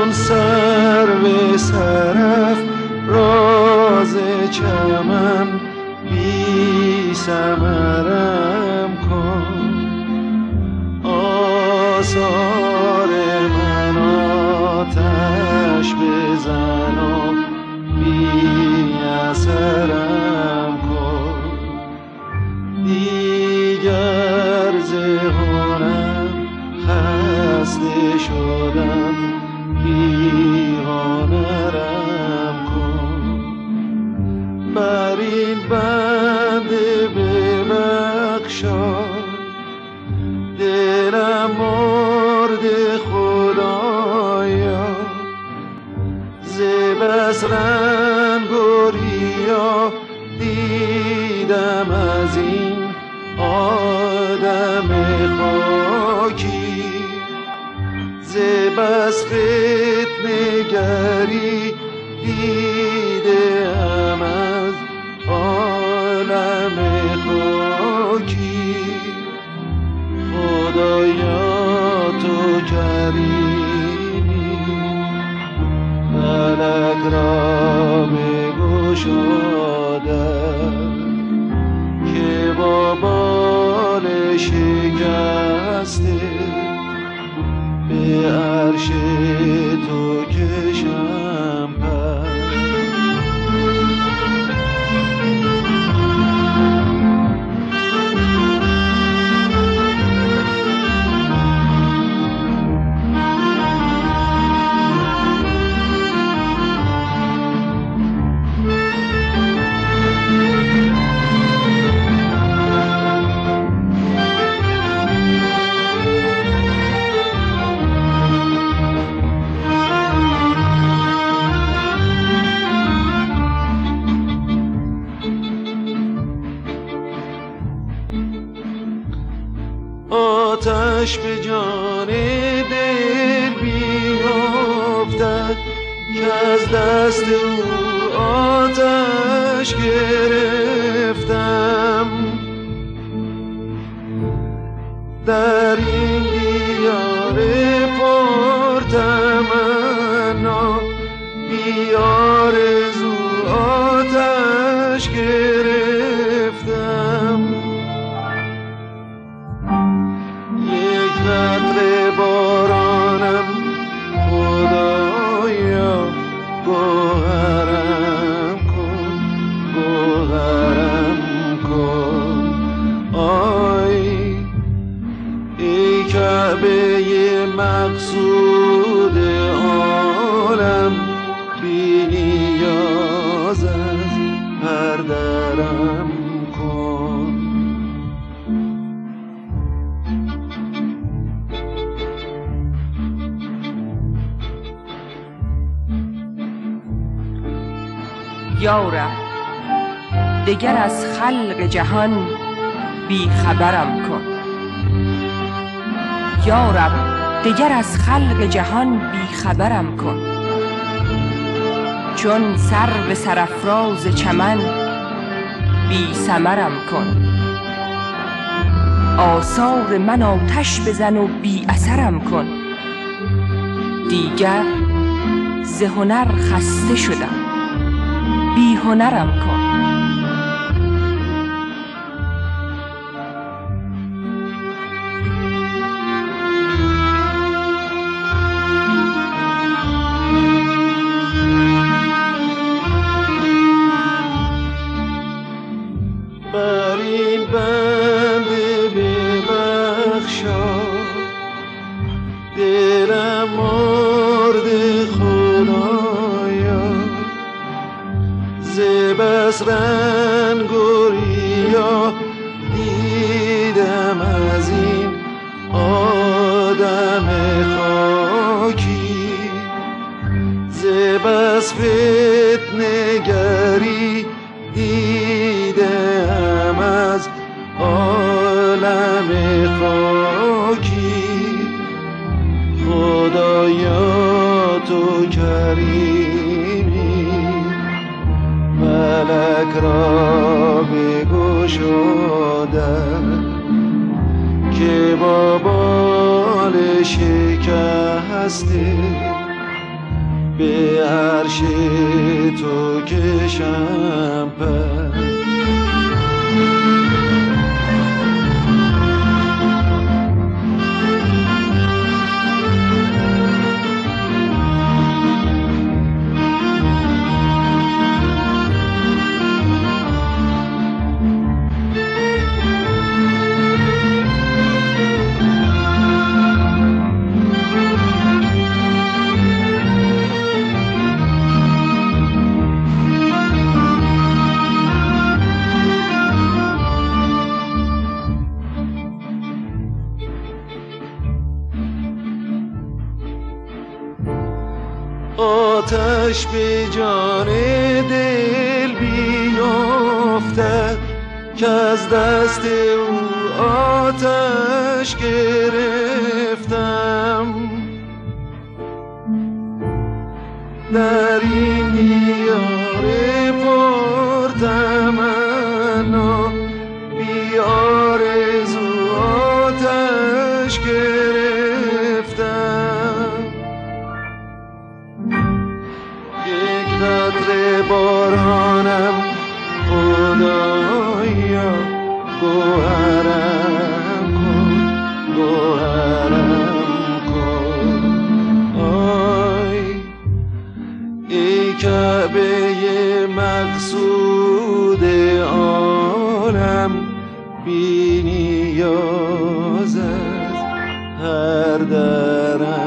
چون سر به سرف راز چمن بی ثمرم کن. آثار من آتش بزن و بی اثرم کن. دیگر ز هنر خسته شدم بی هنرم کن. بر این بنده ببخشا دلم مرد خدایا. ز بس رنگ و ریا دیدم از این آدم خاکی. ز بس فتنه گری دیدم از عالم خاکی. خدایا تو کریمی فلک را بگشادم که با بال شکسته به عرش تو کشم پر. آتش به جان دل بیافتد که از دست او آتش گرفتم. در این دیار پرتمنا بی آرزو آتش گرفتم. قطره بارانم خدایا گوهرم کن، گوهرم کن. آی ای کعبه مقصود عالم بی نیاز از هر درم کن. یارب دگر از خلق جهان بی خبرم کن. یارب دگر از خلق جهان بی خبرم کن. چون سرو سرافراز چمن بی ثمرم کن. آثار من آتش بزن و بی اثرم کن. دیگر ز هنر خسته شدم بی هنرم کن. بر این بنده ببخشا دلم مرد خدایا. ز بس رنگ و ریا دیدم از این آدم خاکی. ز بس فتنه گری دیدم از عالم خاکی. خدایا تو کریمی فلک را بگشادم که با بال شکسته به عرش تو کشم پر. آتش به جان دل بیافته که از دست او آتش گرفتم. در این دیار پرتمنا بی آرزو آتش گرفتم. یک قطره بارانم خدایا گوهرم کن، گوهرم کن. آی ای کعبه مقصود عالم، بی نیازت هر درم